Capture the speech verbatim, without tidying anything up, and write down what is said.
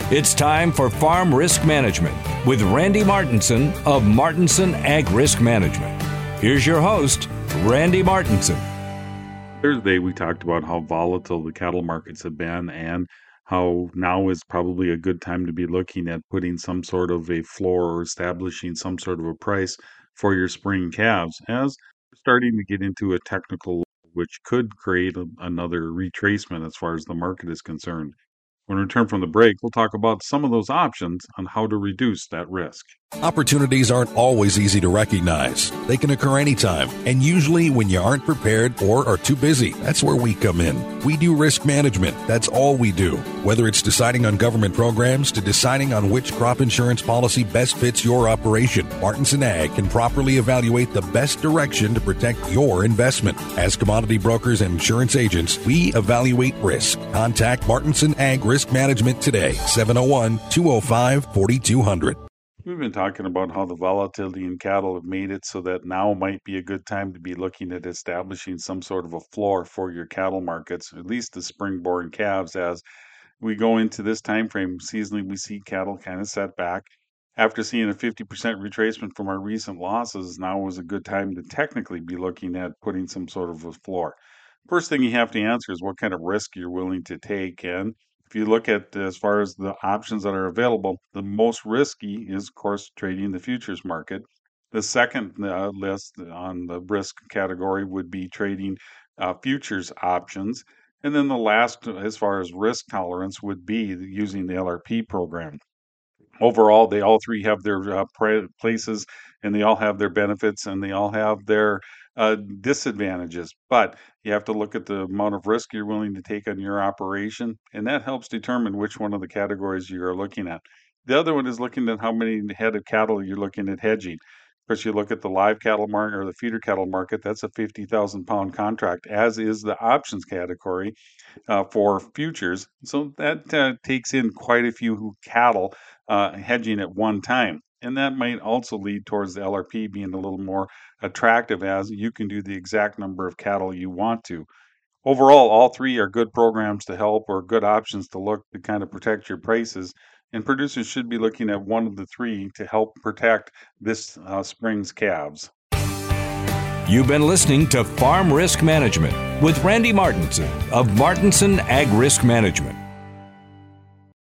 It's time for Farm Risk Management with Randy Martinson of Martinson Ag Risk Management. Here's your host, Randy Martinson. Thursday, we talked about how volatile the cattle markets have been and how now is probably a good time to be looking at putting some sort of a floor or establishing some sort of a price for your spring calves, as we're starting to get into a technical which could create a, another retracement as far as the market is concerned. When we return from the break, we'll talk about some of those options on how to reduce that risk. Opportunities aren't always easy to recognize. They can occur anytime, and usually when you aren't prepared or are too busy. That's where we come in. We do risk management. That's all we do. Whether it's deciding on government programs to deciding on which crop insurance policy best fits your operation, Martinson Ag can properly evaluate the best direction to protect your investment. As commodity brokers and insurance agents, we evaluate risk. Contact Martinson Ag Risk Management today, seven oh one, two oh five, four two zero zero. We've been talking about how the volatility in cattle have made it so that now might be a good time to be looking at establishing some sort of a floor for your cattle markets, at least the spring-born calves. As we go into this time frame, seasonally we see cattle kind of set back. After seeing a fifty percent retracement from our recent losses, now is a good time to technically be looking at putting some sort of a floor. First thing you have to answer is what kind of risk you're willing to take. And if you look at as far as the options that are available, the most risky is, of course, trading the futures market. The second uh, list on the risk category would be trading uh, futures options. And then the last, as far as risk tolerance, would be using the L R P program. Overall, they all three have their uh, places, and they all have their benefits, and they all have their uh, disadvantages. But you have to look at the amount of risk you're willing to take on your operation, and that helps determine which one of the categories you are looking at. The other one is looking at how many head of cattle you're looking at hedging. Of course, you look at the live cattle market or the feeder cattle market, that's a fifty thousand pound contract, as is the options category uh, for futures. So that uh, takes in quite a few cattle uh, hedging at one time. And that might also lead towards the L R P being a little more attractive, as you can do the exact number of cattle you want to. Overall, all three are good programs to help, or good options to look to kind of protect your prices. And producers should be looking at one of the three to help protect this uh, spring's calves. You've been listening to Farm Risk Management with Randy Martinson of Martinson Ag Risk Management.